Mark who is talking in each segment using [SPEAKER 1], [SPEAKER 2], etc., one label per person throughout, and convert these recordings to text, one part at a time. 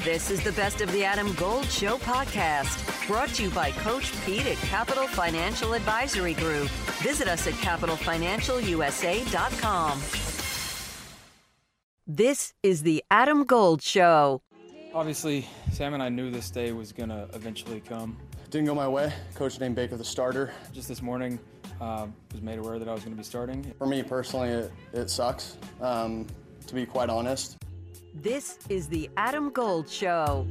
[SPEAKER 1] This is the Best of the Adam Gold Show podcast, brought to you by Coach Pete at Capital Financial Advisory Group. Visit us at capitalfinancialusa.com. This is the Adam Gold Show.
[SPEAKER 2] Obviously, Sam and I knew this day was going to eventually come.
[SPEAKER 3] Didn't go my way. Coach named Baker the starter.
[SPEAKER 2] Just this morning, was made aware that I was going to be starting.
[SPEAKER 3] For me personally, it sucks, to be quite honest.
[SPEAKER 1] This is the Adam Gold Show.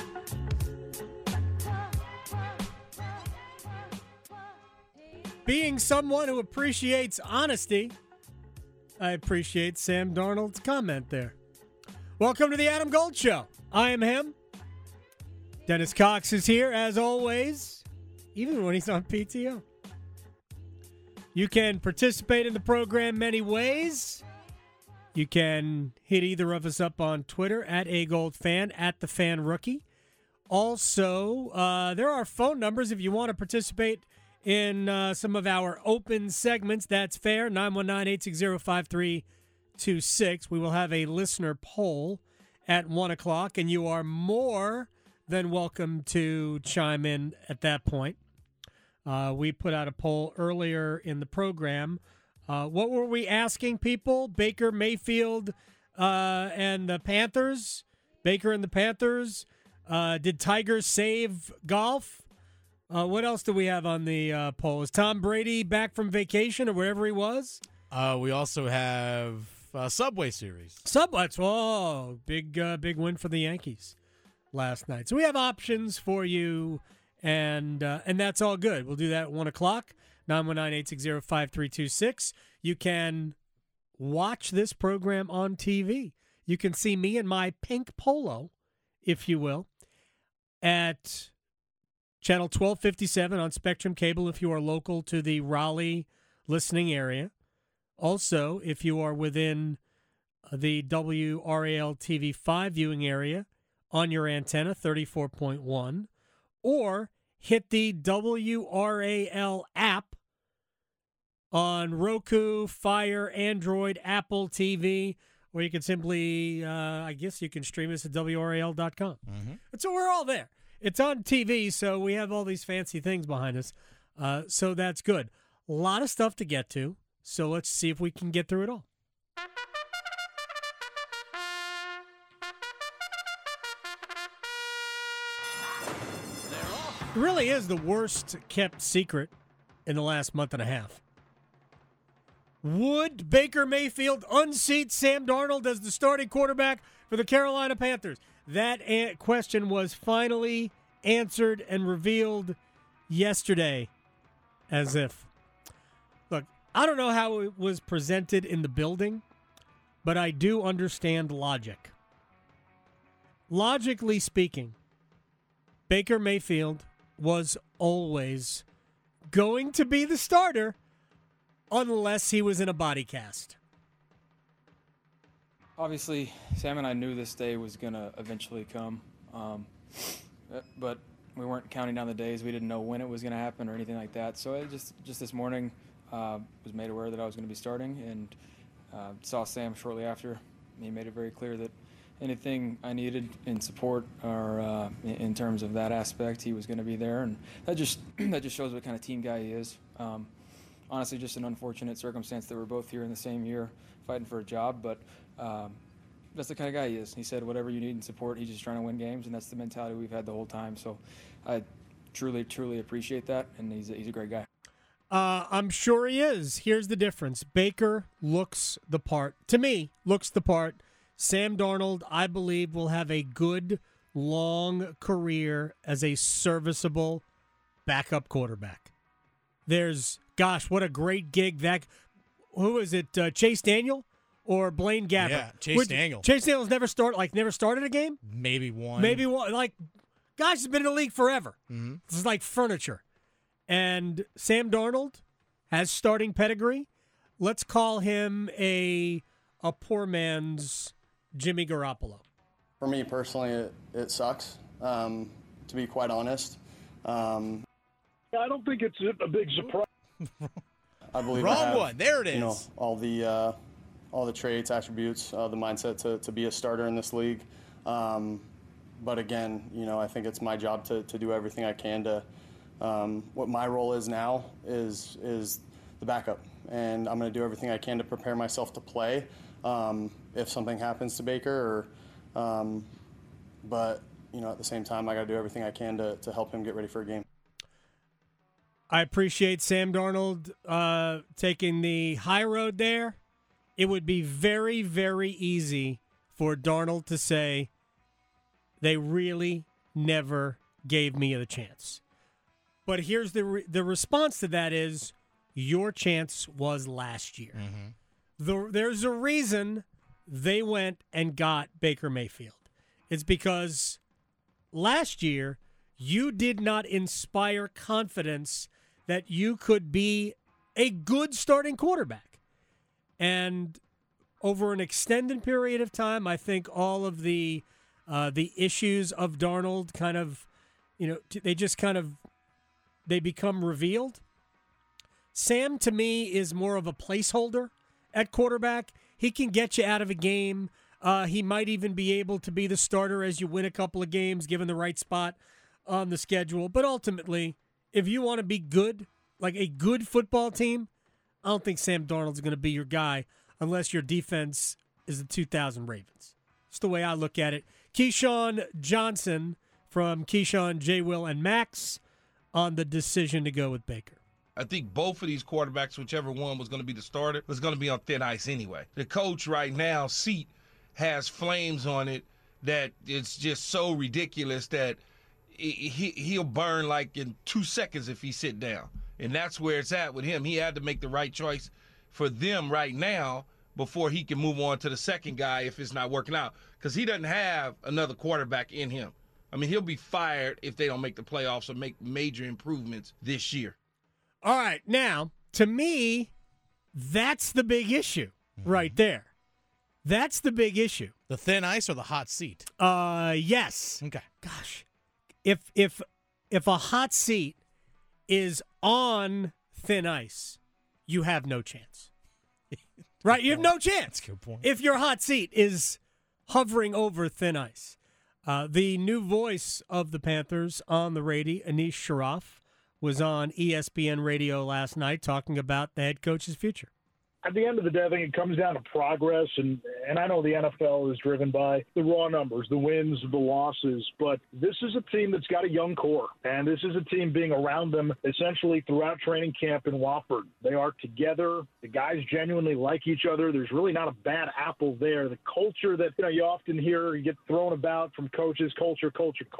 [SPEAKER 4] Being someone who appreciates honesty, I appreciate Sam Darnold's comment there. Welcome to the Adam Gold Show. I am him. Dennis Cox is here, as always, even when he's on PTO. You can participate in the program many ways. You can hit either of us up on Twitter, at AGoldFan, at TheFanRookie. Also, there are phone numbers if you want to participate in some of our open segments. That's fair, 919-860-5326. We will have a listener poll at 1 o'clock, and you are more than welcome to chime in at that point. We put out a poll earlier in the program. What were we asking people? Baker Mayfield and the Panthers? Baker and the Panthers? Did Tiger save golf? What else do we have on the poll? Is Tom Brady back from vacation or wherever he was?
[SPEAKER 5] We also have Subway Series.
[SPEAKER 4] Subway. Oh, big win for the Yankees last night. So we have options for you, and that's all good. We'll do that at 1 o'clock. 919-860-5326. You can watch this program on TV. You can see me in my pink polo, if you will, at Channel 1257 on Spectrum Cable if you are local to the Raleigh listening area. Also, if you are within the WRAL TV5 viewing area on your antenna, 34.1, or hit the WRAL app on Roku, Fire, Android, Apple TV, or you can simply, I guess you can stream us at WRAL.com. Mm-hmm. So we're all there. It's on TV, so we have all these fancy things behind us. So that's good. A lot of stuff to get to, so let's see if we can get through it all. It really is the worst kept secret in the last month and a half. Would Baker Mayfield unseat Sam Darnold as the starting quarterback for the Carolina Panthers? That question was finally answered and revealed yesterday, as if. Look, I don't know how it was presented in the building, but I do understand logic. Logically speaking, Baker Mayfield was always going to be the starter unless he was in a body cast.
[SPEAKER 2] Obviously, Sam and I knew this day was going to eventually come, but we weren't counting down the days. We didn't know when it was going to happen or anything like that. So I just this morning was made aware that I was going to be starting, and saw Sam shortly after. He made it very clear that anything I needed in support or in terms of that aspect, he was going to be there, and that just shows what kind of team guy he is. Honestly, just an unfortunate circumstance that we're both here in the same year fighting for a job, but that's the kind of guy he is. He said whatever you need in support, he's just trying to win games, and that's the mentality we've had the whole time. So I truly, truly appreciate that, and he's a great guy.
[SPEAKER 4] I'm sure he is. Here's the difference. Baker looks the part. To me, looks the part. Sam Darnold, I believe, will have a good, long career as a serviceable backup quarterback. Gosh, what a great gig who is it, Chase Daniel or Blaine Gabbert?
[SPEAKER 5] Yeah, Chase Daniel.
[SPEAKER 4] Chase Daniel's never started a game?
[SPEAKER 5] Maybe one.
[SPEAKER 4] Like, guys has been in the league forever.
[SPEAKER 5] Mm-hmm.
[SPEAKER 4] This is like furniture. And Sam Darnold has starting pedigree. Let's call him a poor man's Jimmy Garoppolo.
[SPEAKER 3] For me personally, it sucks, to be quite honest.
[SPEAKER 6] I don't think it's a big surprise.
[SPEAKER 3] I believe
[SPEAKER 5] Wrong
[SPEAKER 3] I have,
[SPEAKER 5] one. There it is.
[SPEAKER 3] You know, all the traits, attributes, the mindset to be a starter in this league. but again, I think it's my job to do everything I can to. What my role is now is the backup, and I'm going to do everything I can to prepare myself to play if something happens to Baker. But at the same time, I got to do everything I can to help him get ready for a game.
[SPEAKER 4] I appreciate Sam Darnold taking the high road there. It would be very, very easy for Darnold to say, they really never gave me the chance. But here's the response to that is, your chance was last year. There's a reason they went and got Baker Mayfield. It's because last year you did not inspire confidence that you could be a good starting quarterback. And over an extended period of time, I think all of the issues of Darnold kind of, they become revealed. Sam, to me, is more of a placeholder at quarterback. He can get you out of a game. He might even be able to be the starter as you win a couple of games, given the right spot on the schedule. But ultimately, if you want to be good, like a good football team, I don't think Sam Darnold's going to be your guy unless your defense is the 2000 Ravens. It's the way I look at it. Keyshawn Johnson from Keyshawn, J. Will, and Max on the decision to go with Baker.
[SPEAKER 7] I think both of these quarterbacks, whichever one was going to be the starter, was going to be on thin ice anyway. The coach right now, seat, has flames on it that it's just so ridiculous that he'll burn like in 2 seconds if he sit down. And that's where it's at with him. He had to make the right choice for them right now before he can move on to the second guy if it's not working out, because he doesn't have another quarterback in him. I mean, he'll be fired if they don't make the playoffs or make major improvements this year.
[SPEAKER 4] All right, now, to me, that's the big issue right there. That's the big issue.
[SPEAKER 5] The thin ice or the hot seat?
[SPEAKER 4] Yes.
[SPEAKER 5] Okay.
[SPEAKER 4] Gosh, if a hot seat is on thin ice, you have no chance. Right? You have no chance.
[SPEAKER 5] That's a good point.
[SPEAKER 4] If your hot seat is hovering over thin ice. The new voice of the Panthers on the radio, Anish Sharaff, was on ESPN radio last night talking about the head coach's future.
[SPEAKER 6] At the end of the day, I think it comes down to progress, and I know the NFL is driven by the raw numbers, the wins, the losses, but this is a team that's got a young core, and this is a team being around them essentially throughout training camp in Wofford. They are together. The guys genuinely like each other. There's really not a bad apple there. The culture that you often hear you get thrown about from coaches, culture.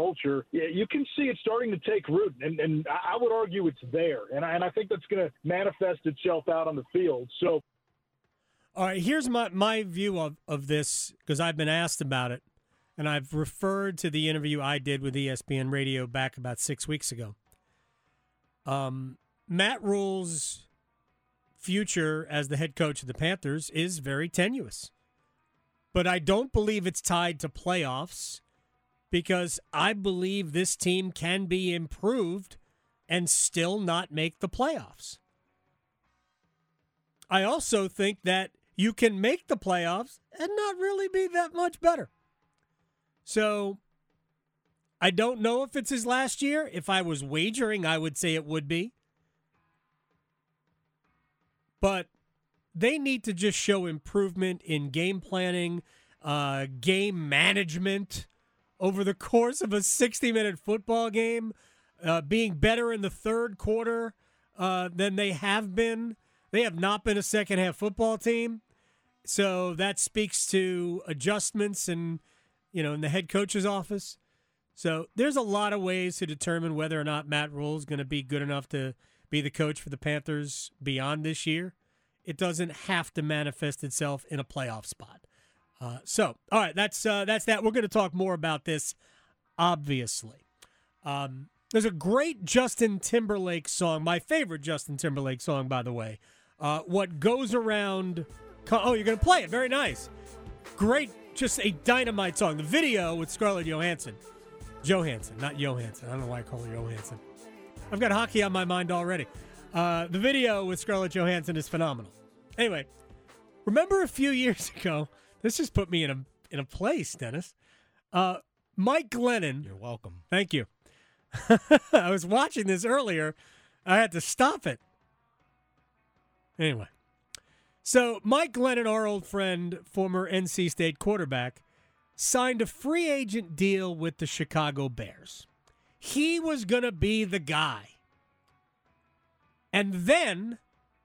[SPEAKER 6] You can see it starting to take root, and I would argue it's there, and I think that's going to manifest itself out on the field. So.
[SPEAKER 4] All right, here's my view of this, because I've been asked about it, and I've referred to the interview I did with ESPN Radio back about 6 weeks ago. Matt Rule's future as the head coach of the Panthers is very tenuous. But I don't believe it's tied to playoffs, because I believe this team can be improved and still not make the playoffs. I also think that you can make the playoffs and not really be that much better. So I don't know if it's his last year. If I was wagering, I would say it would be. But they need to just show improvement in game planning, game management over the course of a 60-minute football game, being better in the third quarter than they have been. They have not been a second-half football team. So that speaks to adjustments in the head coach's office. So there's a lot of ways to determine whether or not Matt Rule is going to be good enough to be the coach for the Panthers beyond this year. It doesn't have to manifest itself in a playoff spot. All right, that's that. We're going to talk more about this, obviously. There's a great Justin Timberlake song, my favorite Justin Timberlake song, by the way. What Goes Around... Oh, you're going to play it. Very nice. Great, just a dynamite song. The video with Scarlett Johansson. Johansson, not Johansson. I don't know why I call her Johansson. I've got hockey on my mind already. The video with Scarlett Johansson is phenomenal. Anyway, remember a few years ago, this just put me in a place, Dennis. Mike Glennon.
[SPEAKER 5] You're welcome.
[SPEAKER 4] Thank you. I was watching this earlier. I had to stop it. Anyway. So Mike Glennon, our old friend, former NC State quarterback, signed a free agent deal with the Chicago Bears. He was going to be the guy. And then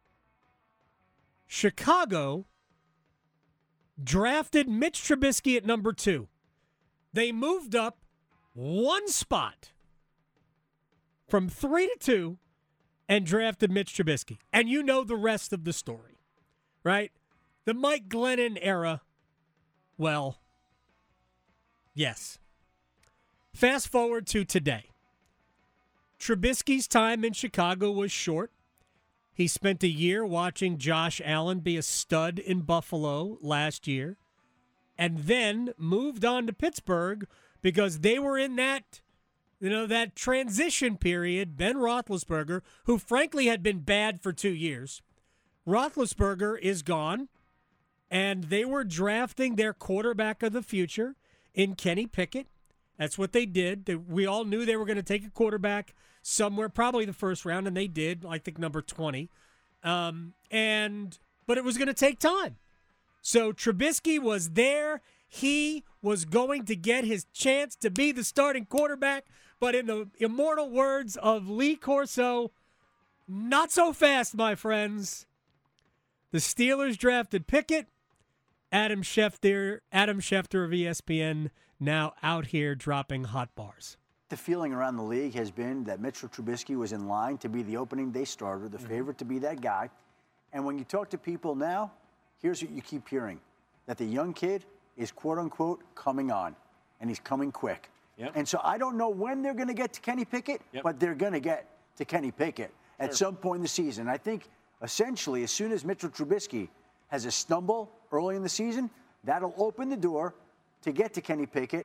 [SPEAKER 4] Chicago drafted Mitch Trubisky at number 2. They moved up one spot from 3 to 2 and drafted Mitch Trubisky. And you know the rest of the story, right? The Mike Glennon era, well, yes. Fast forward to today. Trubisky's time in Chicago was short. He spent a year watching Josh Allen be a stud in Buffalo last year, and then moved on to Pittsburgh because they were in that, that transition period. Ben Roethlisberger, who frankly had been bad for 2 years, Roethlisberger is gone, and they were drafting their quarterback of the future in Kenny Pickett. That's what they did. We all knew they were going to take a quarterback somewhere, probably the first round, and they did, I think number 20. But it was going to take time. So Trubisky was there. He was going to get his chance to be the starting quarterback. But in the immortal words of Lee Corso, not so fast, my friends. The Steelers drafted Pickett. Adam Schefter of ESPN, now out here dropping hot bars.
[SPEAKER 8] The feeling around the league has been that Mitchell Trubisky was in line to be the opening day starter, the favorite to be that guy. And when you talk to people now, here's what you keep hearing, that the young kid is, quote-unquote, coming on, and he's coming quick.
[SPEAKER 9] Yep.
[SPEAKER 8] And so I don't know when they're going to get to Kenny Pickett, but they're going to get to Kenny Pickett at some point in the season. I think, essentially, as soon as Mitchell Trubisky has a stumble early in the season, that'll open the door to get to Kenny Pickett.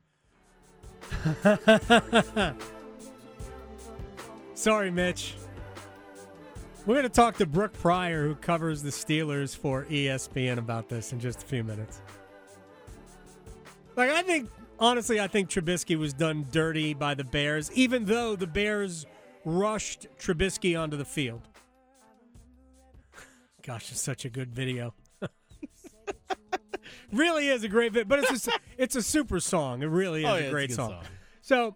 [SPEAKER 4] Sorry, Mitch. We're going to talk to Brooke Pryor, who covers the Steelers for ESPN, about this in just a few minutes. I think Trubisky was done dirty by the Bears, even though the Bears rushed Trubisky onto the field. Gosh, it's such a good video. Really is a great video, but it's a super song. It really is a great song. So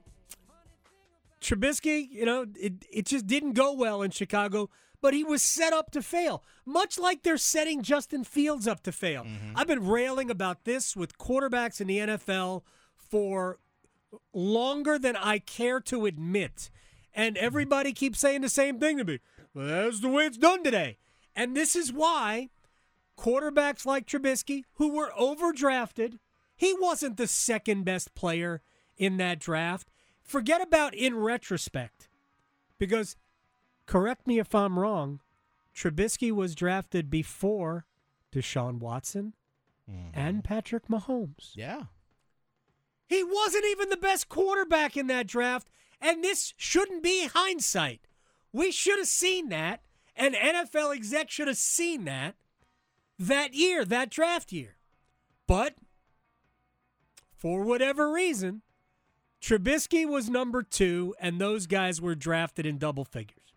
[SPEAKER 4] Trubisky, it just didn't go well in Chicago, but he was set up to fail, much like they're setting Justin Fields up to fail. Mm-hmm. I've been railing about this with quarterbacks in the NFL for longer than I care to admit, and everybody keeps saying the same thing to me. Well, that's the way it's done today. And this is why quarterbacks like Trubisky, who were overdrafted, he wasn't the second best player in that draft. Forget about in retrospect, because, correct me if I'm wrong, Trubisky was drafted before Deshaun Watson and Patrick Mahomes.
[SPEAKER 5] Yeah.
[SPEAKER 4] He wasn't even the best quarterback in that draft, and this shouldn't be hindsight. We should have seen that. An NFL exec should have seen that year, that draft year. But for whatever reason, Trubisky was number 2, and those guys were drafted in double figures.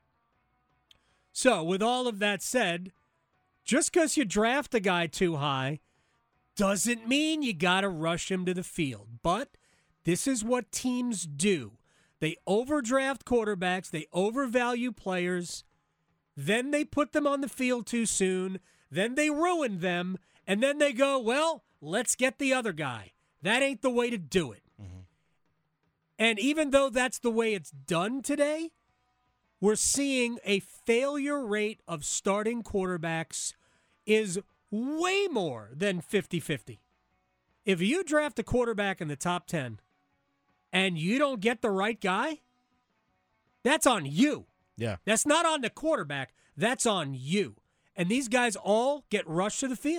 [SPEAKER 4] So with all of that said, just because you draft a guy too high doesn't mean you got to rush him to the field. But this is what teams do. They overdraft quarterbacks. They overvalue players. Then they put them on the field too soon. Then they ruin them. And then they go, well, let's get the other guy. That ain't the way to do it. Mm-hmm. And even though that's the way it's done today, we're seeing a failure rate of starting quarterbacks is way more than 50-50. If you draft a quarterback in the top 10 and you don't get the right guy, that's on you.
[SPEAKER 5] Yeah.
[SPEAKER 4] That's not on the quarterback. That's on you. And these guys all get rushed to the field.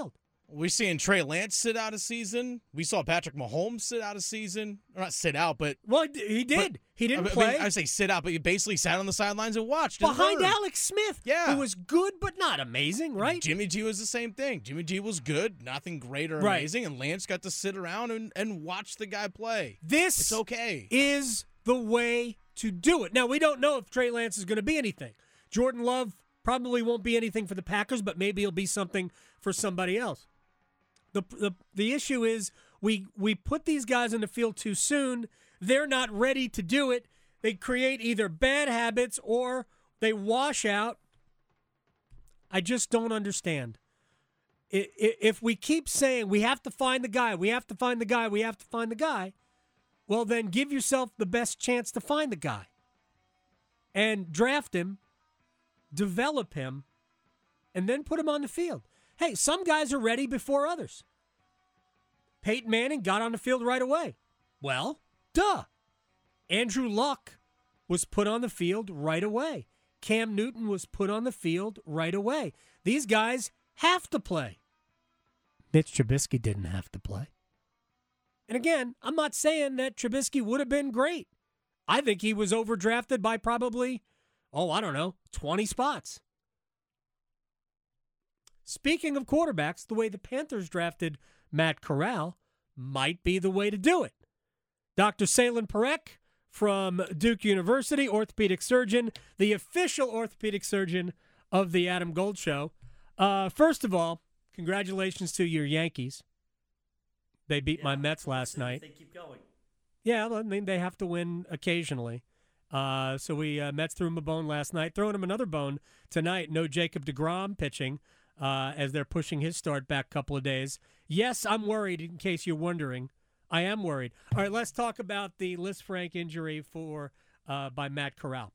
[SPEAKER 5] We're seeing Trey Lance sit out a season. We saw Patrick Mahomes sit out a season. Or not sit out, but...
[SPEAKER 4] Well, he did. He didn't play.
[SPEAKER 5] I say sit out, but he basically sat on the sidelines and watched.
[SPEAKER 4] Behind Alex Smith,
[SPEAKER 5] yeah,
[SPEAKER 4] who was good but not amazing, right?
[SPEAKER 5] Jimmy G was the same thing. Jimmy G was good, nothing great or amazing, and Lance got to sit around and watch the guy play.
[SPEAKER 4] It's okay. Is the way to do it. Now, we don't know if Trey Lance is going to be anything. Jordan Love probably won't be anything for the Packers, but maybe he'll be something for somebody else. The issue is we put these guys in the field too soon. They're not ready to do it. They create either bad habits or they wash out. I just don't understand. If we keep saying we have to find the guy, we have to find the guy, we have to find the guy, well, then give yourself the best chance to find the guy and draft him, develop him, and then put him on the field. Hey, some guys are ready before others. Peyton Manning got on the field right away. Well, duh. Andrew Luck was put on the field right away. Cam Newton was put on the field right away. These guys have to play. Mitch Trubisky didn't have to play. And again, I'm not saying that Trubisky would have been great. I think he was overdrafted by probably, 20 spots. Speaking of quarterbacks, the way the Panthers drafted Matt Corral might be the way to do it. Dr. Salen Parekh from Duke University, orthopedic surgeon, the official orthopedic surgeon of the Adam Gold Show. First of all, congratulations to your Yankees. They beat my Mets last night.
[SPEAKER 9] They keep going.
[SPEAKER 4] Yeah, I mean, they have to win occasionally. So we Mets threw him a bone last night. Throwing him another bone tonight. No Jacob deGrom pitching as they're pushing his start back a couple of days. Yes, I'm worried, in case you're wondering. I am worried. All right, let's talk about the Lisfranc injury by Matt Corral.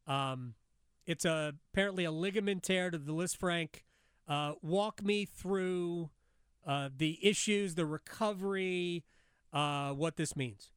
[SPEAKER 4] It's apparently a ligament tear to the Lisfranc. Walk me through the issues, the recovery, what this means.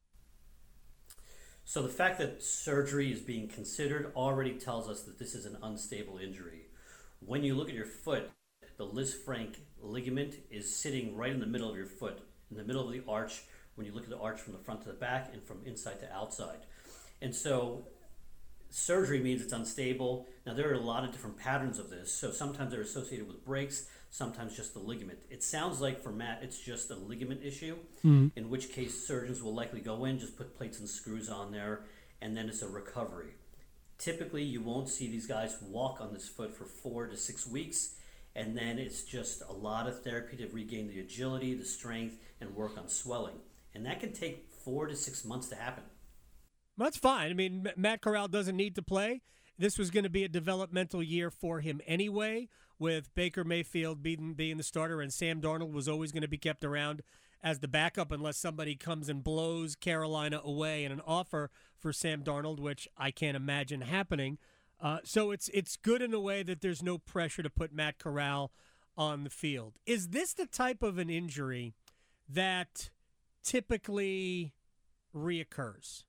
[SPEAKER 9] So the fact that surgery is being considered already tells us that this is an unstable injury. When you look at your foot, the Lisfranc ligament is sitting right in the middle of your foot, in the middle of the arch, when you look at the arch from the front to the back and from inside to outside. And so surgery means it's unstable. Now, there are a lot of different patterns of this. So sometimes they're associated with breaks, sometimes just the ligament. It sounds like for Matt, it's just a ligament issue, in which case surgeons will likely go in, just put plates and screws on there, and then it's a recovery. Typically, you won't see these guys walk on this foot for 4 to 6 weeks, and then it's just a lot of therapy to regain the agility, the strength, and work on swelling. And that can take 4 to 6 months to happen.
[SPEAKER 4] That's fine. I mean, Matt Corral doesn't need to play. This was going to be a developmental year for him anyway, with Baker Mayfield being the starter, and Sam Darnold was always going to be kept around as the backup unless somebody comes and blows Carolina away in an offer for Sam Darnold, which I can't imagine happening. So it's good in a way that there's no pressure to put Matt Corral on the field. Is this the type of an injury that typically reoccurs?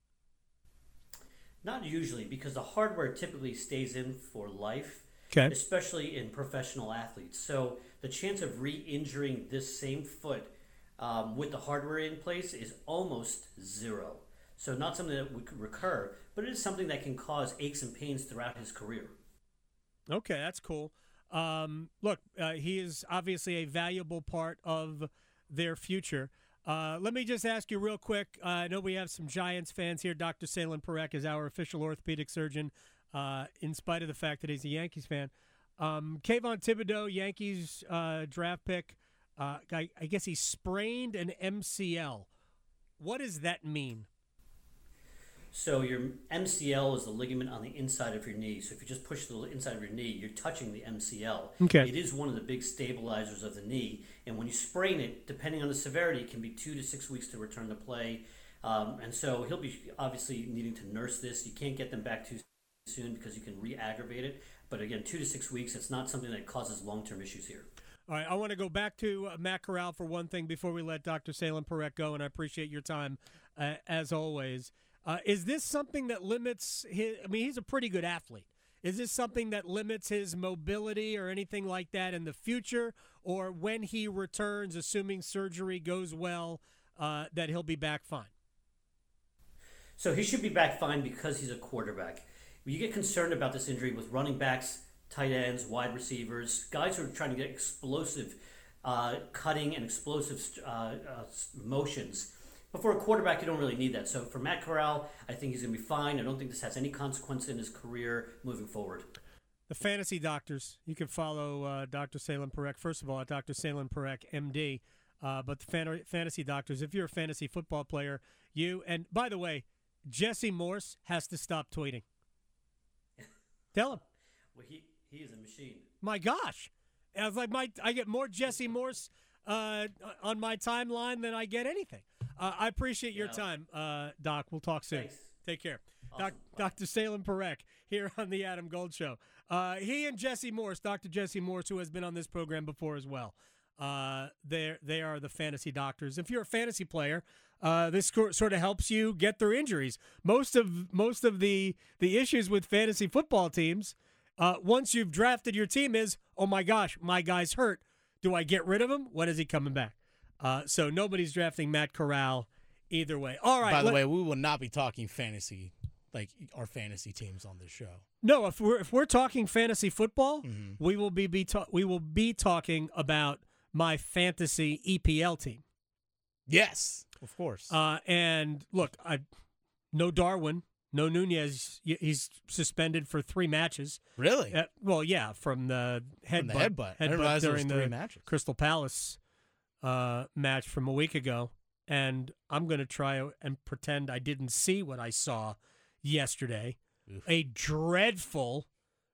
[SPEAKER 9] Not usually, because the hardware typically stays in for life, especially in professional athletes. So the chance of re-injuring this same foot with the hardware in place is almost zero. So not something that would recur, but it is something that can cause aches and pains throughout his career.
[SPEAKER 4] Okay, that's cool. Look, he is obviously a valuable part of their future. Let me just ask you real quick. I know we have some Giants fans here. Dr. Salen Parekh is our official orthopedic surgeon, in spite of the fact that he's a Yankees fan. Kayvon Thibodeau, Yankees draft pick. I guess he sprained an MCL. What does that mean?
[SPEAKER 9] So your MCL is the ligament on the inside of your knee. So if you just push the inside of your knee, you're touching the MCL.
[SPEAKER 4] Okay.
[SPEAKER 9] It is one of the big stabilizers of the knee. And when you sprain it, depending on the severity, it can be 2 to 6 weeks to return to play. And so he'll be obviously needing to nurse this. You can't get them back too soon because you can re-aggravate it. But again, 2 to 6 weeks, it's not something that causes long-term issues here.
[SPEAKER 4] All right, I want to go back to Matt Corral for one thing before we let Dr. Salen Parekh go, and I appreciate your time as always. Is this something that limits his – I mean, he's a pretty good athlete. Is this something that limits his mobility or anything like that in the future? Or when he returns, assuming surgery goes well, that he'll be back fine?
[SPEAKER 9] So he should be back fine because he's a quarterback. You get concerned about this injury with running backs, tight ends, wide receivers, guys who are trying to get explosive cutting and explosive motions. But for a quarterback, you don't really need that. So for Matt Corral, I think he's going to be fine. I don't think this has any consequence in his career moving forward.
[SPEAKER 4] The fantasy doctors. You can follow Dr. Salem Parekh, first of all, at Dr. Salem Parekh, MD. But the fantasy doctors, if you're a fantasy football player, and by the way, Jesse Morse has to stop tweeting. Tell him.
[SPEAKER 9] Well, he is a machine.
[SPEAKER 4] My gosh. I was like, I get more Jesse Morse on my timeline than I get anything. I appreciate your time, Doc. We'll talk soon.
[SPEAKER 9] Thanks.
[SPEAKER 4] Take care.
[SPEAKER 9] Awesome.
[SPEAKER 4] Dr. Salem Parekh here on the Adam Gold Show. He and Jesse Morse, Dr. Jesse Morse, who has been on this program before as well. They are the fantasy doctors. If you're a fantasy player, this sort of helps you get through injuries. Most of the issues with fantasy football teams, once you've drafted your team, is, oh my gosh, my guy's hurt. Do I get rid of him? When is he coming back? So nobody's drafting Matt Corral either way. All right.
[SPEAKER 5] By the way, we will not be talking fantasy, like our fantasy teams on this show.
[SPEAKER 4] No, if we're talking fantasy football, we will be talking about my fantasy EPL team.
[SPEAKER 5] Yes, of course.
[SPEAKER 4] And look, no Darwin, no Nunez. He's suspended for 3 matches.
[SPEAKER 5] Really?
[SPEAKER 4] Well, yeah, from the headbutt.
[SPEAKER 5] I didn't realize
[SPEAKER 4] during
[SPEAKER 5] there was 3
[SPEAKER 4] the
[SPEAKER 5] matches.
[SPEAKER 4] Crystal Palace match from a week ago. And I'm going to try and pretend I didn't see what I saw yesterday. Oof. A dreadful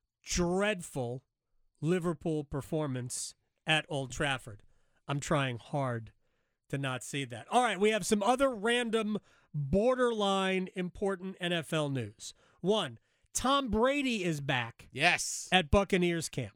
[SPEAKER 4] Liverpool performance at Old Trafford. I'm trying hard to not see that. All right, we have some other random, borderline important NFL news. 1, Tom Brady is back.
[SPEAKER 5] Yes.
[SPEAKER 4] At Buccaneers camp.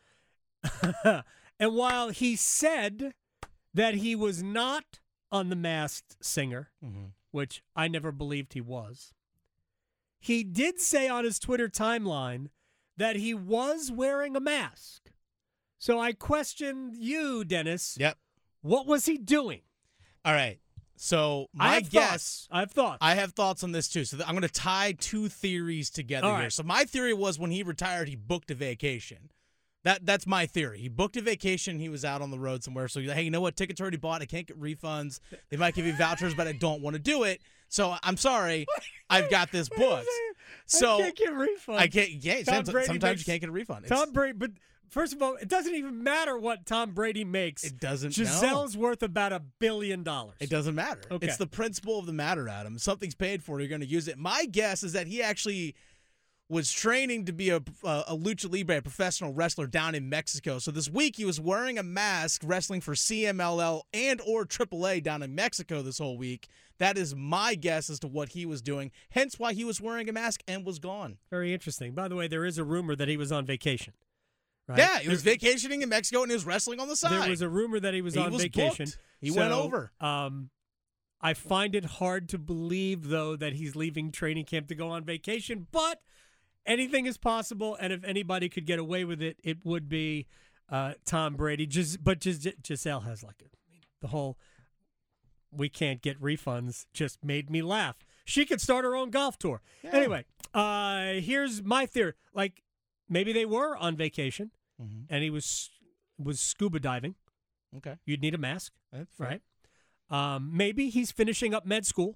[SPEAKER 4] And while he said that he was not on The Masked Singer, which I never believed he was, he did say on his Twitter timeline that he was wearing a mask. So I questioned you, Dennis.
[SPEAKER 5] Yep.
[SPEAKER 4] What was he doing?
[SPEAKER 5] All right. So
[SPEAKER 4] I have thoughts
[SPEAKER 5] on this too. So I'm going to tie 2 theories together here. So my theory was when he retired, he booked a vacation. That's my theory. He booked a vacation. He was out on the road somewhere. So he's like, hey, you know what? Tickets already bought. I can't get refunds. They might give you vouchers, but I don't want to do it. So I'm sorry. I've got this booked. So
[SPEAKER 4] I can't get refunds.
[SPEAKER 5] I can't. Yeah, sometimes you can't get a refund.
[SPEAKER 4] Tom Brady, but first of all, it doesn't even matter what Tom Brady makes.
[SPEAKER 5] It doesn't.
[SPEAKER 4] Gisele's worth about $1 billion.
[SPEAKER 5] It doesn't matter.
[SPEAKER 4] Okay.
[SPEAKER 5] It's the principle of the matter, Adam. Something's paid for. You're going to use it. My guess is that he actually was training to be a lucha libre, a professional wrestler down in Mexico. So this week he was wearing a mask, wrestling for CMLL and or AAA down in Mexico this whole week. That is my guess as to what he was doing, hence why he was wearing a mask and was gone.
[SPEAKER 4] Very interesting. By the way, there is a rumor that he was on vacation. Right?
[SPEAKER 5] Yeah, he was vacationing in Mexico and he was wrestling on the side.
[SPEAKER 4] There was a rumor that he was on vacation.
[SPEAKER 5] Booked. He went over.
[SPEAKER 4] I find it hard to believe, though, that he's leaving training camp to go on vacation, but anything is possible, and if anybody could get away with it, it would be Tom Brady. But Gisele has the whole we can't get refunds just made me laugh. She could start her own golf tour. Yeah. Anyway, here's my theory. Maybe they were on vacation, and he was scuba diving.
[SPEAKER 5] Okay.
[SPEAKER 4] You'd need a mask,
[SPEAKER 5] that's fair.
[SPEAKER 4] Right? Maybe he's finishing up med school.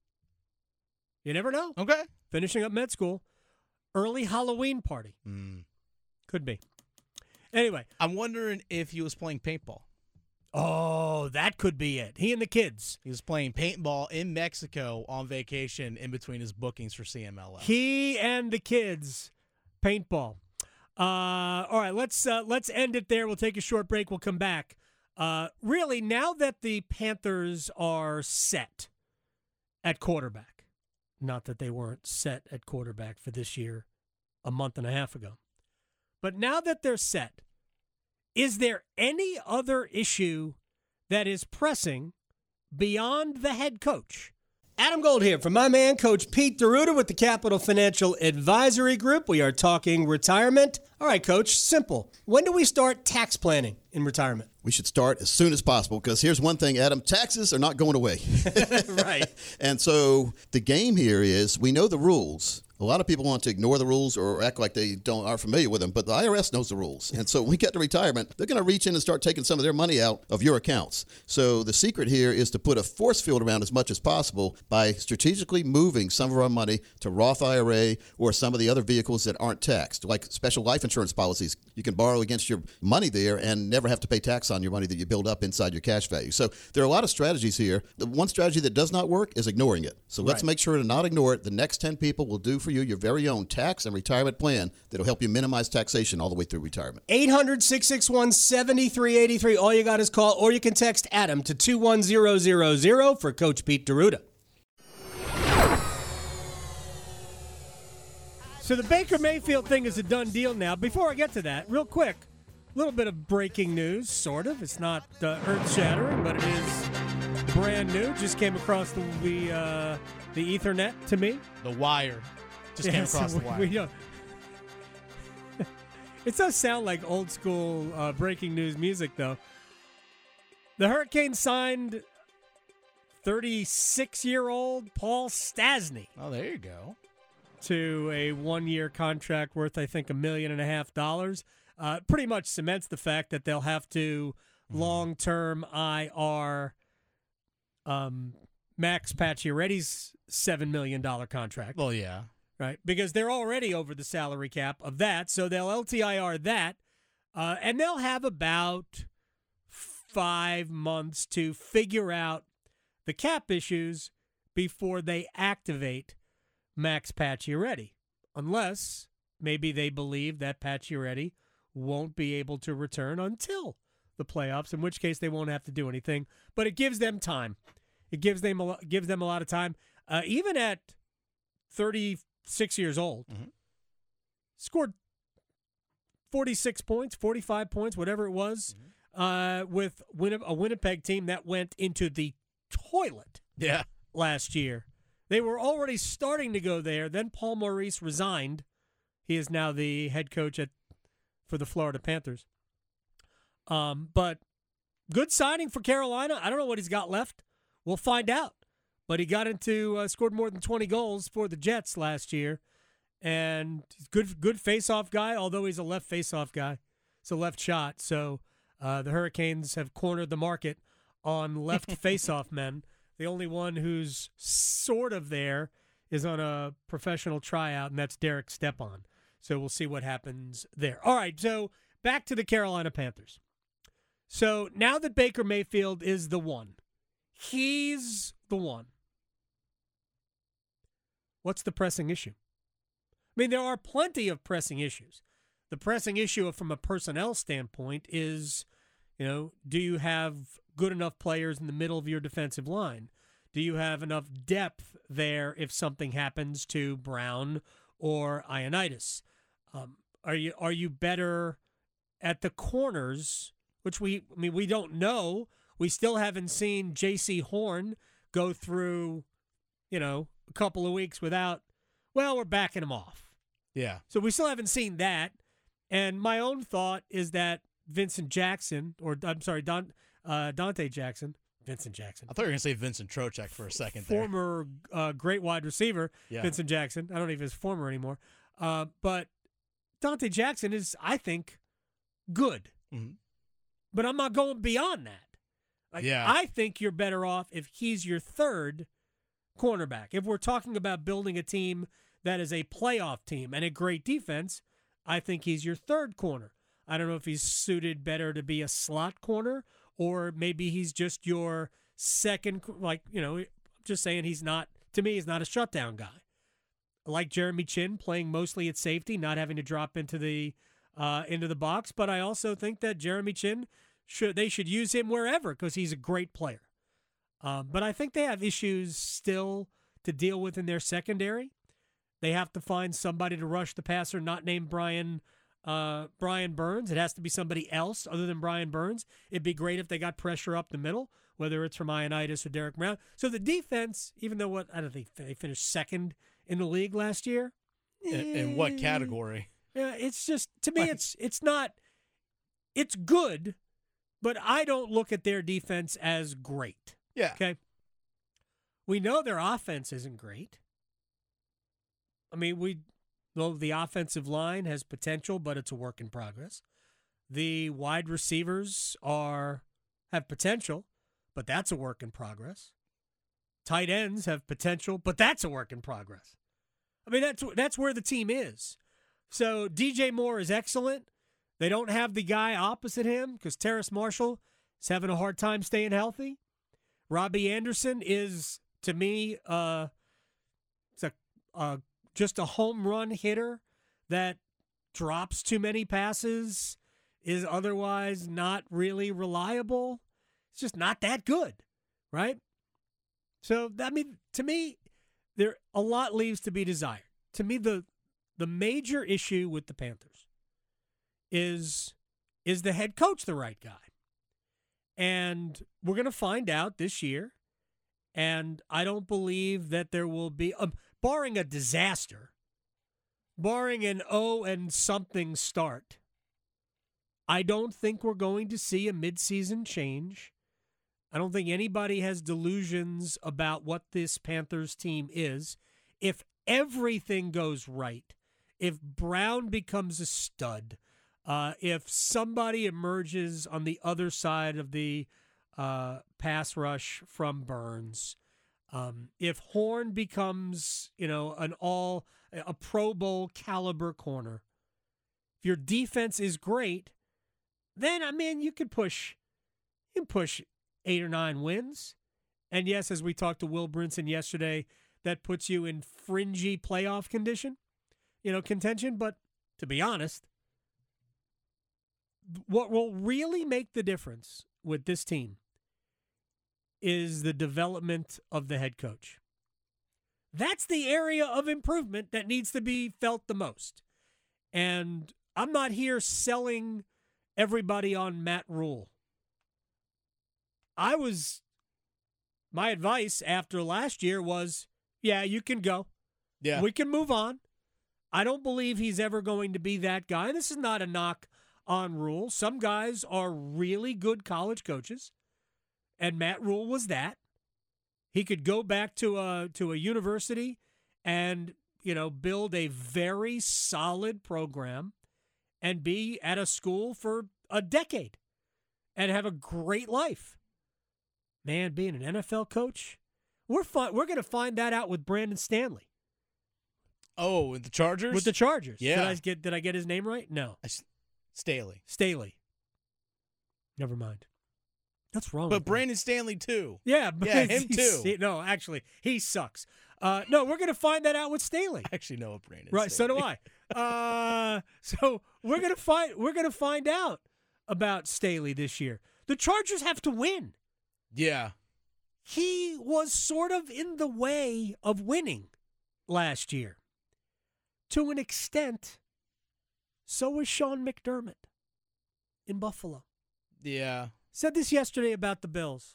[SPEAKER 4] You never know.
[SPEAKER 5] Okay.
[SPEAKER 4] Finishing up med school. Early Halloween party. Could be. Anyway.
[SPEAKER 5] I'm wondering if he was playing paintball.
[SPEAKER 4] Oh, that could be it. He and the kids.
[SPEAKER 5] He was playing paintball in Mexico on vacation in between his bookings for CMLL.
[SPEAKER 4] He and the kids. Paintball. All right, let's end it there. We'll take a short break. We'll come back. Really, now that the Panthers are set at quarterback, not that they weren't set at quarterback for this year a month and a half ago, but now that they're set, is there any other issue that is pressing beyond the head coach? Adam Gold here from my man, Coach Pete D'Arruda with the Capital Financial Advisory Group. We are talking retirement. All right, Coach, simple. When do we start tax planning in retirement?
[SPEAKER 10] We should start as soon as possible because here's one thing, Adam. Taxes are not going away.
[SPEAKER 4] Right.
[SPEAKER 10] And so the game here is we know the rules. A lot of people want to ignore the rules or act like they aren't familiar with them, but the IRS knows the rules. And so when we get to retirement, they're going to reach in and start taking some of their money out of your accounts. So the secret here is to put a force field around as much as possible by strategically moving some of our money to Roth IRA or some of the other vehicles that aren't taxed, like special life insurance policies. You can borrow against your money there and never have to pay tax on your money that you build up inside your cash value. So there are a lot of strategies here. The one strategy that does not work is ignoring it. So let's make sure to not ignore it. The next 10 people will do for you your very own tax and retirement plan that will help you minimize taxation all the way through retirement.
[SPEAKER 4] 800-661-7383. All you got is call, or you can text Adam to 21000 for Coach Pete D'Arruda. So the Baker Mayfield thing is a done deal now. Before I get to that, real quick, a little bit of breaking news, sort of. It's not earth-shattering, but it is brand new. Just came across the Ethernet to me.
[SPEAKER 5] The wire. Just came across the wire.
[SPEAKER 4] It does sound like old school breaking news music, though. The Hurricanes signed 36-year-old Paul Stastny.
[SPEAKER 5] Oh, there you go.
[SPEAKER 4] To a one-year contract worth, I think, $1.5 million. Pretty much cements the fact that they'll have to long-term IR Max Pacioretty's $7 million contract.
[SPEAKER 5] Well, yeah.
[SPEAKER 4] Right, because they're already over the salary cap of that, so they'll LTIR that, and they'll have about 5 months to figure out the cap issues before they activate Max Pacioretty, unless maybe they believe that Pacioretty won't be able to return until the playoffs, in which case they won't have to do anything. But it gives them time. It gives them a lot of time. Even at 36 years old, scored 46 points, 45 points, whatever it was, with a Winnipeg team that went into the toilet last year. They were already starting to go there. Then Paul Maurice resigned. He is now the head coach for the Florida Panthers. But good signing for Carolina. I don't know what he's got left. We'll find out. But he got scored more than 20 goals for the Jets last year. And he's good face-off guy, although he's a left face-off guy. It's a left shot. So the Hurricanes have cornered the market on left face-off men. The only one who's sort of there is on a professional tryout, and that's Derek Stepan. So we'll see what happens there. All right, so back to the Carolina Panthers. So now that Baker Mayfield is the one, he's the one. What's the pressing issue? I mean, there are plenty of pressing issues. The pressing issue from a personnel standpoint is, do you have good enough players in the middle of your defensive line? Do you have enough depth there if something happens to Brown or Ioannidis? Are you better at the corners, which we don't know. We still haven't seen J.C. Horn go through, a couple of weeks without, we're backing him off.
[SPEAKER 5] Yeah.
[SPEAKER 4] So we still haven't seen that. And my own thought is that Vincent Jackson, Dante Jackson. Vincent Jackson.
[SPEAKER 5] I thought you were going to say Vincent Trocheck for a second there.
[SPEAKER 4] Former great wide receiver, Vincent Jackson. I don't know if he's former anymore. But Dante Jackson is, I think, good. Mm-hmm. But I'm not going beyond that. I think you're better off if he's your third cornerback. If we're talking about building a team that is a playoff team and a great defense, I think he's your third corner. I don't know if he's suited better to be a slot corner, or maybe he's just your second, just saying he's not a shutdown guy. I like Jeremy Chinn playing mostly at safety, not having to drop into the box, but I also think that Jeremy Chinn, they should use him wherever because he's a great player. But I think they have issues still to deal with in their secondary. They have to find somebody to rush the passer, not named Brian Brian Burns. It has to be somebody else other than Brian Burns. It'd be great if they got pressure up the middle, whether it's from Ioannidis or Derek Brown. So the defense, even though I don't think they finished second in the league last year.
[SPEAKER 5] In what category?
[SPEAKER 4] Yeah, it's just, to me, it's not, it's good, but I don't look at their defense as great.
[SPEAKER 5] Yeah.
[SPEAKER 4] Okay. We know their offense isn't great. I mean, the offensive line has potential, but it's a work in progress. The wide receivers have potential, but that's a work in progress. Tight ends have potential, but that's a work in progress. I mean, that's where the team is. So DJ Moore is excellent. They don't have the guy opposite him because Terrace Marshall is having a hard time staying healthy. Robbie Anderson is, to me, just a home run hitter that drops too many passes, is otherwise not really reliable. It's just not that good, right? So, I mean, to me, a lot leaves to be desired. To me, the major issue with the Panthers is the head coach the right guy? And we're going to find out this year. And I don't believe that there will be, barring a disaster, barring an 0-something start, I don't think we're going to see a midseason change. I don't think anybody has delusions about what this Panthers team is. If everything goes right, if Brown becomes a stud, if somebody emerges on the other side of the pass rush from Burns, if Horn becomes, a Pro Bowl caliber corner, if your defense is great, then you can push 8 or 9 wins. And yes, as we talked to Will Brinson yesterday, that puts you in fringy playoff contention. But to be honest, what will really make the difference with this team is the development of the head coach. That's the area of improvement that needs to be felt the most. And I'm not here selling everybody on Matt Rule. My advice after last year was, yeah, you can go.
[SPEAKER 5] Yeah.
[SPEAKER 4] We can move on. I don't believe he's ever going to be that guy. And this is not a knock on Rule. Some guys are really good college coaches, and Matt Rule was that. He could go back to a university and, build a very solid program and be at a school for a decade and have a great life. Man, being an NFL coach, we're going to find that out with Brandon Stanley.
[SPEAKER 5] Oh, with the Chargers?
[SPEAKER 4] With the Chargers.
[SPEAKER 5] Yeah.
[SPEAKER 4] Did I get his name right? No. Staley. Never mind. That's wrong.
[SPEAKER 5] But Brandon Stanley, too.
[SPEAKER 4] Yeah.
[SPEAKER 5] Him, too.
[SPEAKER 4] No, actually, he sucks. No, we're going to find that out with Staley.
[SPEAKER 5] I actually know a Brandon
[SPEAKER 4] Right,
[SPEAKER 5] Staley.
[SPEAKER 4] so do I. So we're going to find out about Staley this year. The Chargers have to win.
[SPEAKER 5] Yeah.
[SPEAKER 4] He was sort of in the way of winning last year. To an extent, so was Sean McDermott in Buffalo.
[SPEAKER 5] Yeah.
[SPEAKER 4] Said this yesterday about the Bills.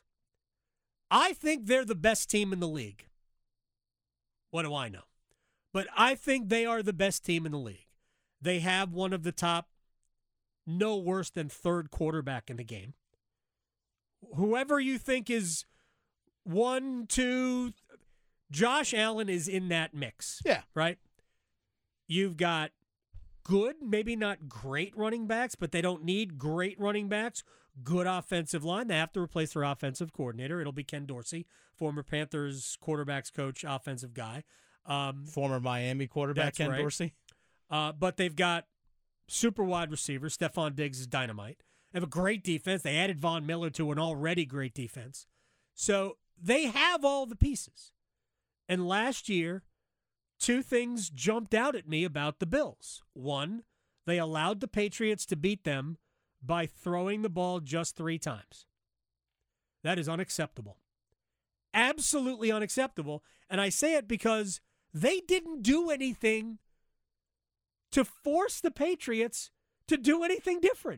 [SPEAKER 4] I think they're the best team in the league. What do I know? But I think they are the best team in the league. They have one of the top, no worse than third quarterback in the game. Whoever you think is 1, 2, Josh Allen is in that mix.
[SPEAKER 5] Yeah.
[SPEAKER 4] Right? You've got good, maybe not great running backs, but they don't need great running backs. Good offensive line. They have to replace their offensive coordinator. It'll be Ken Dorsey, former Panthers quarterbacks coach, offensive guy.
[SPEAKER 5] Former Miami quarterback Ken Dorsey.
[SPEAKER 4] But they've got super wide receivers. Stephon Diggs is dynamite. They have a great defense. They added Von Miller to an already great defense. So they have all the pieces. And last year, 2 things jumped out at me about the Bills. 1, they allowed the Patriots to beat them by throwing the ball just 3 times. That is unacceptable. Absolutely unacceptable. And I say it because they didn't do anything to force the Patriots to do anything different.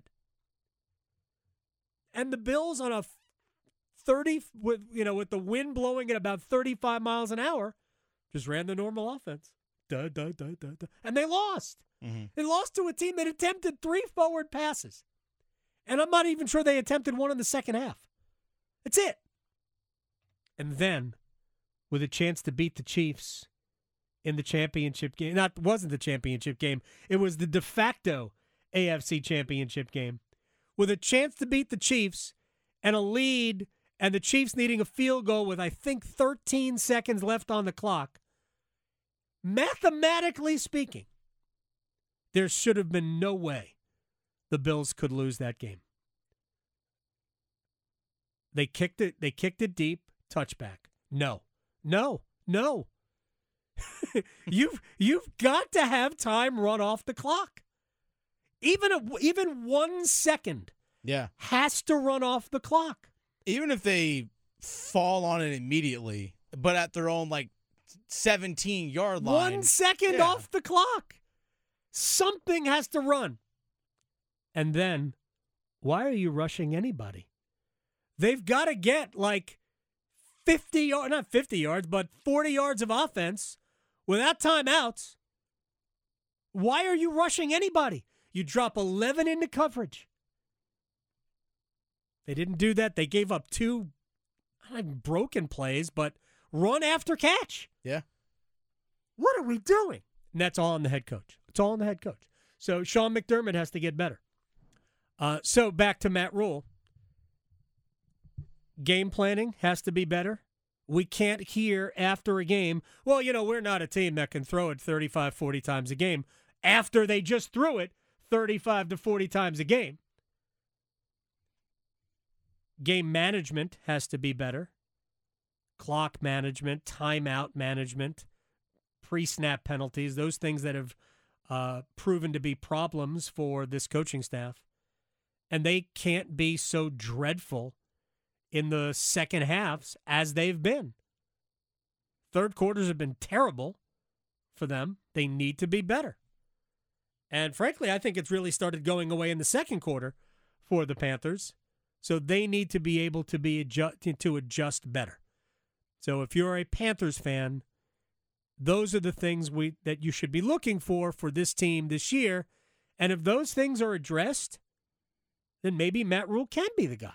[SPEAKER 4] And the Bills on a 30 with the wind blowing at about 35 miles an hour just ran the normal offense. And they lost. Mm-hmm. They lost to a team that attempted 3 forward passes. And I'm not even sure they attempted one in the second half. That's it. And then, with a chance to beat the Chiefs in the championship game, wasn't the championship game, it was the de facto AFC championship game. With a chance to beat the Chiefs and a lead, and the Chiefs needing a field goal with, I think, 13 seconds left on the clock, mathematically speaking, there should have been no way the Bills could lose that game. They kicked it deep, touchback. No. You've got to have time run off the clock. Even 1 second has to run off the clock.
[SPEAKER 5] Even if they fall on it immediately, but at their own 17-yard line.
[SPEAKER 4] 1 second off the clock. Something has to run. And then, why are you rushing anybody? They've got to get 50 yards, not 50 yards, but 40 yards of offense without timeouts. Why are you rushing anybody? You drop 11 into coverage. They didn't do that. They gave up 2 broken plays, but run after catch.
[SPEAKER 5] Yeah.
[SPEAKER 4] What are we doing? And that's all on the head coach. It's all on the head coach. So Sean McDermott has to get better. So back to Matt Rule. Game planning has to be better. We can't hear after a game, well, we're not a team that can throw it 35, 40 times a game after they just threw it 35 to 40 times a game. Game management has to be better. Clock management, timeout management, pre-snap penalties, those things that have proven to be problems for this coaching staff. And they can't be so dreadful in the second halves as they've been. Third quarters have been terrible for them. They need to be better. And frankly, I think it's really started going away in the second quarter for the Panthers. So they need to be able to adjust better. So if you're a Panthers fan, those are the things that you should be looking for this team this year. And if those things are addressed, then maybe Matt Rule can be the guy.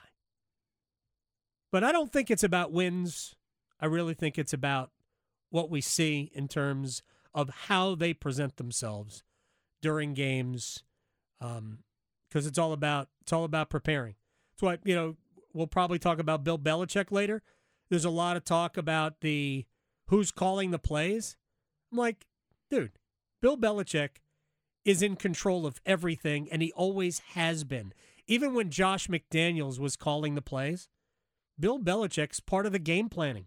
[SPEAKER 4] But I don't think it's about wins. I really think it's about what we see in terms of how they present themselves during games, because it's all about preparing. That's why we'll probably talk about Bill Belichick later. There's a lot of talk about who's calling the plays. I'm like, dude, Bill Belichick is in control of everything, and he always has been. Even when Josh McDaniels was calling the plays, Bill Belichick's part of the game planning.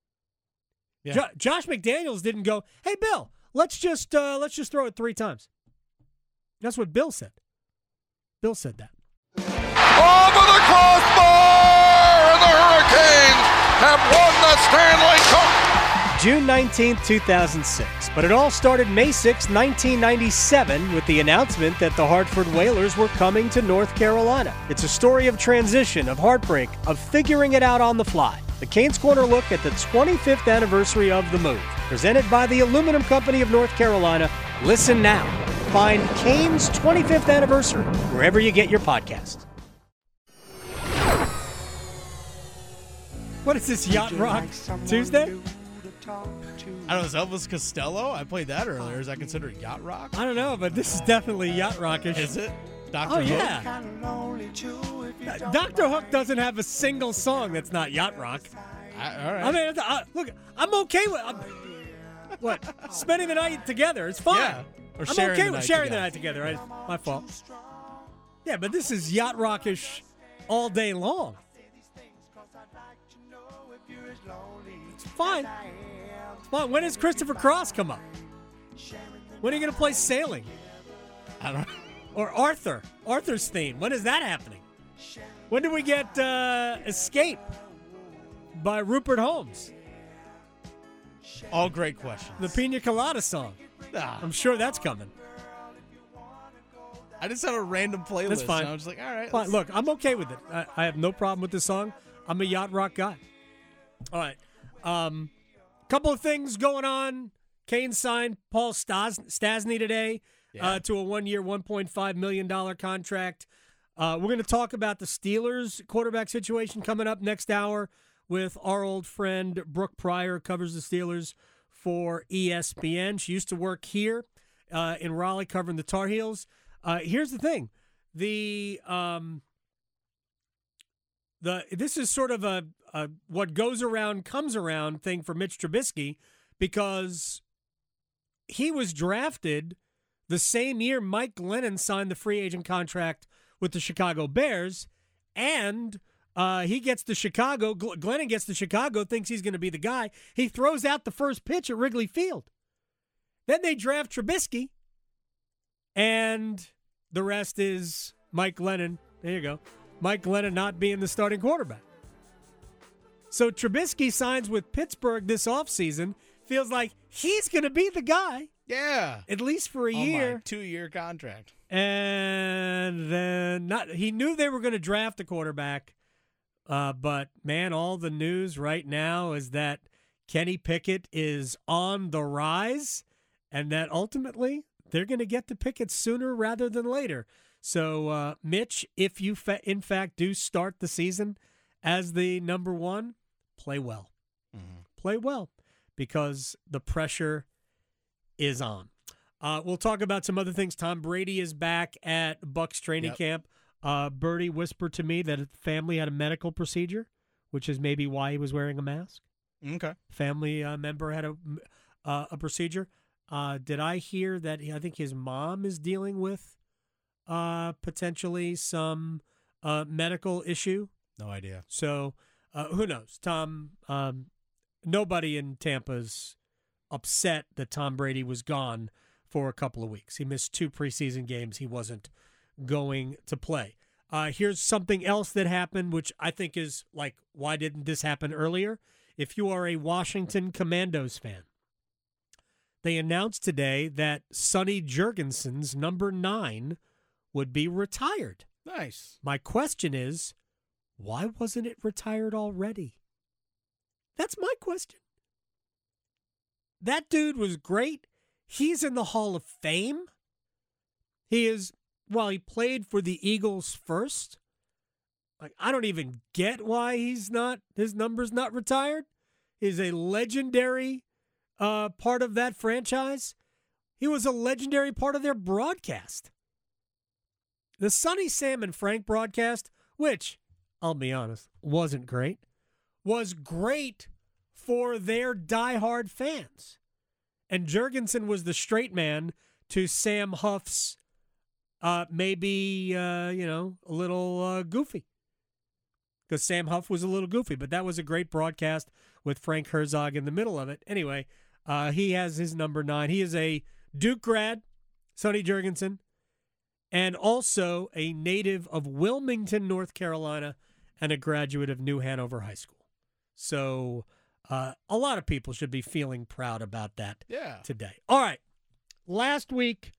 [SPEAKER 4] Yeah. Josh McDaniels didn't go, hey, Bill, let's just throw it 3 times. That's what Bill said. Bill said that.
[SPEAKER 11] Over the crossbar, and the Hurricanes have won the Stanley Cup.
[SPEAKER 4] June 19th, 2006. But it all started May 6, 1997, with the announcement that the Hartford Whalers were coming to North Carolina. It's a story of transition, of heartbreak, of figuring it out on the fly. The Canes Corner look at the 25th anniversary of the move. Presented by the Aluminum Company of North Carolina. Listen now. Find Canes 25th Anniversary wherever you get your podcast. What is this, Yacht Rock Tuesday?
[SPEAKER 5] I don't know, is Elvis Costello? I played that earlier. Is that considered yacht rock?
[SPEAKER 4] I don't know, but this is definitely yacht rockish.
[SPEAKER 5] Is it? Dr. Hook?
[SPEAKER 4] Yeah. Dr. Hook doesn't have a single song that's not yacht rock.
[SPEAKER 5] All right.
[SPEAKER 4] I mean, look, I'm okay with spending the night together. It's fine.
[SPEAKER 5] Yeah. Or
[SPEAKER 4] I'm okay with sharing the night together. Right? My fault. Yeah, but this is yacht rockish all day long. It's fine. It's fine. When does Christopher Cross come up? When are you going to play Sailing?
[SPEAKER 5] I don't know.
[SPEAKER 4] Or Arthur's theme. When is that happening? When do we get Escape by Rupert Holmes?
[SPEAKER 5] All great questions.
[SPEAKER 4] The Pina Colada song. I'm sure that's coming.
[SPEAKER 5] I just have a random playlist.
[SPEAKER 4] That's fine.
[SPEAKER 5] And I was just like, all right.
[SPEAKER 4] Fine. Look, I'm okay with it. I have no problem with the song. I'm a yacht rock guy. All right. Couple of things going on. Kane signed Paul Stasny today to a 1-year, $1.5 million contract. We're going to talk about the Steelers quarterback situation coming up next hour with our old friend Brooke Pryor, who covers the Steelers for ESPN. She used to work here in Raleigh covering the Tar Heels. Here's the thing. This is sort of a what goes around comes around thing for Mitch Trubisky, because he was drafted the same year Mike Glennon signed the free agent contract with the Chicago Bears, and he gets to Chicago. Glennon gets to Chicago, thinks he's going to be the guy. He throws out the first pitch at Wrigley Field. Then they draft Trubisky, and the rest is Mike Glennon. There you go. Mike Glennon not being the starting quarterback. So Trubisky signs with Pittsburgh this offseason. Feels like he's going to be the guy.
[SPEAKER 5] Yeah.
[SPEAKER 4] At least for a year.
[SPEAKER 5] My 2-year contract.
[SPEAKER 4] And then he knew they were going to draft a quarterback. But, man, all the news right now is that Kenny Pickett is on the rise, and that ultimately they're going to get to Pickett sooner rather than later. So, Mitch, if you in fact do start the season as the number one, play well. Mm-hmm. Play well, because the pressure is on. We'll talk about some other things. Tom Brady is back at Bucs training camp. Birdie whispered to me that his family had a medical procedure, which is maybe why he was wearing a mask.
[SPEAKER 5] Okay.
[SPEAKER 4] Family member had a procedure. Did I hear that I think his mom is dealing with potentially some medical issue?
[SPEAKER 5] No idea.
[SPEAKER 4] So who knows? Tom, nobody in Tampa's upset that Tom Brady was gone for a couple of weeks. He missed 2 preseason games. He wasn't going to play. Here's something else that happened, which I think is like, why didn't this happen earlier? If you are a Washington Commandos fan, they announced today that Sonny Jurgensen's number 9 would be retired.
[SPEAKER 5] Nice.
[SPEAKER 4] My question is, why wasn't it retired already? That's my question. That dude was great. He's in the Hall of Fame. He played for the Eagles first. Like, I don't even get why his number's not retired. He's a legendary part of that franchise. He was a legendary part of their broadcast. The Sonny, Sam, and Frank broadcast, which, I'll be honest, wasn't great, was great for their diehard fans. And Jurgensen was the straight man to Sam Huff's maybe, a little goofy. Because Sam Huff was a little goofy, but that was a great broadcast with Frank Herzog in the middle of it. Anyway, he has his number 9. He is a Duke grad, Sonny Jurgensen, and also a native of Wilmington, North Carolina, and a graduate of New Hanover High School. So a lot of people should be feeling proud about that today. All right. Last week,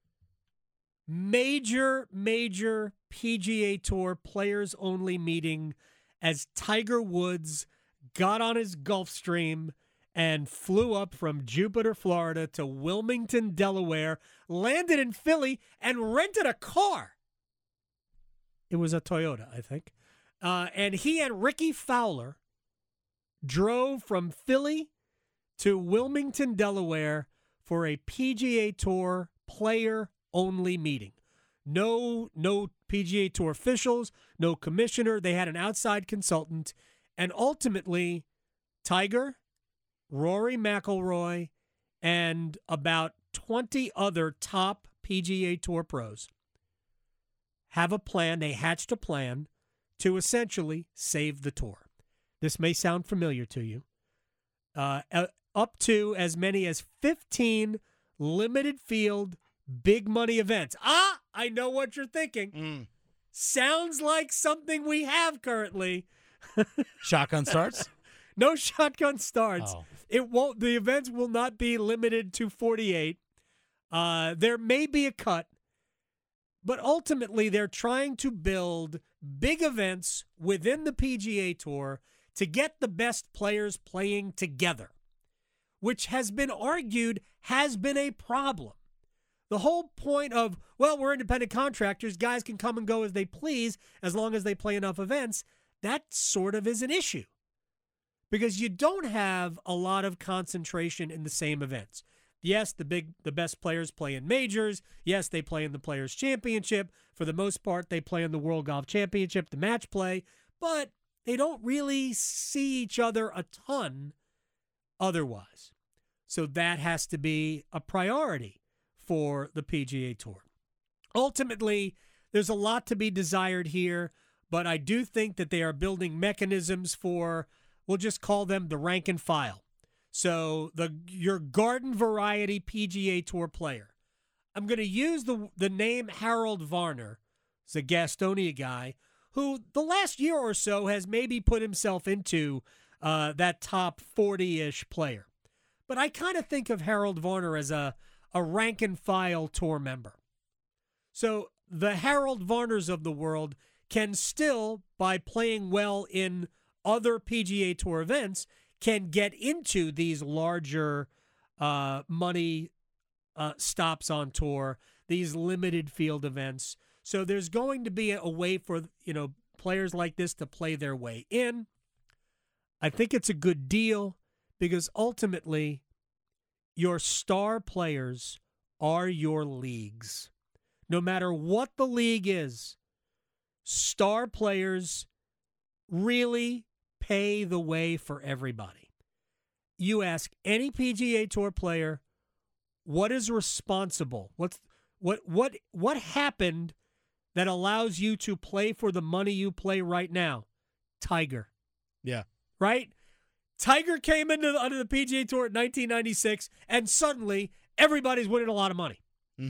[SPEAKER 4] major PGA Tour players-only meeting as Tiger Woods got on his Gulfstream and flew up from Jupiter, Florida to Wilmington, Delaware, landed in Philly, and rented a car. It was a Toyota, I think. And he and Ricky Fowler drove from Philly to Wilmington, Delaware for a PGA Tour player-only meeting. No PGA Tour officials, no commissioner. They had an outside consultant. And ultimately, Tiger, Rory McIlroy, and about 20 other top PGA Tour pros have a plan. They hatched a plan to essentially save the tour. This may sound familiar to you. Up to as many as 15 limited field big money events. I know what you're thinking. Sounds like something we have currently.
[SPEAKER 5] Shotgun starts?
[SPEAKER 4] No shotgun starts.
[SPEAKER 5] Oh.
[SPEAKER 4] The events will not be limited to 48. There may be a cut. But ultimately, they're trying to build big events within the PGA Tour to get the best players playing together, which has been argued has been a problem. The whole point of, well, we're independent contractors, guys can come and go as they please as long as they play enough events, that sort of is an issue because you don't have a lot of concentration in the same events. Yes, the best players play in majors. Yes, they play in the Players' Championship. For the most part, they play in the World Golf Championship, the match play, but they don't really see each other a ton otherwise. So that has to be a priority for the PGA Tour. Ultimately, there's a lot to be desired here, but I do think that they are building mechanisms for, we'll just call them the rank and file. So your garden variety PGA Tour player. I'm going to use the name Harold Varner, he's a Gastonia guy, who the last year or so has maybe put himself into that top 40-ish player. But I kind of think of Harold Varner as a rank and file tour member. So the Harold Varners of the world can still, by playing well in other PGA Tour events, can get into these larger money stops on tour, these limited field events. So there's going to be a way for, players like this to play their way in. I think it's a good deal because ultimately your star players are your leagues. No matter what the league is, star players really pay the way for everybody. You ask any PGA Tour player, what is responsible? What happened that allows you to play for the money you play right now? Tiger.
[SPEAKER 5] Yeah.
[SPEAKER 4] Right? Tiger came onto the PGA Tour in 1996, and suddenly everybody's winning a lot of money.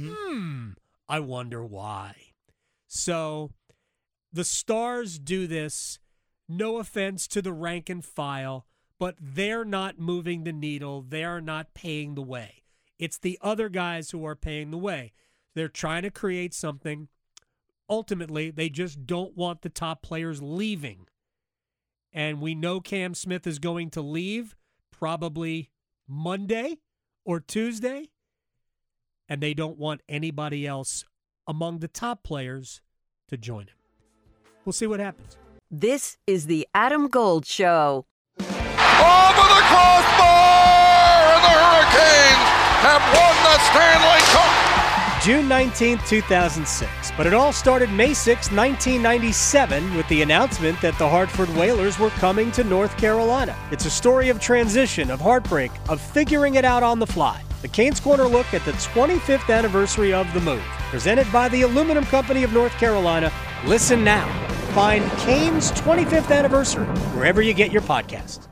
[SPEAKER 4] I wonder why. So the stars do this. No offense to the rank and file, but they're not moving the needle. They're not paying the way. It's the other guys who are paying the way. They're trying to create something. Ultimately, they just don't want the top players leaving. And we know Cam Smith is going to leave probably Monday or Tuesday. And they don't want anybody else among the top players to join him. We'll see what happens.
[SPEAKER 1] This is the Adam Gold Show.
[SPEAKER 11] Over the crossbar, and the Hurricanes have won the Stanley Cup.
[SPEAKER 4] June 19, 2006. But it all started May 6, 1997, with the announcement that the Hartford Whalers were coming to North Carolina. It's a story of transition, of heartbreak, of figuring it out on the fly. The Canes Corner look at the 25th anniversary of the move. Presented by the Aluminum Company of North Carolina. Listen now. Find Canes' 25th anniversary wherever you get your podcasts.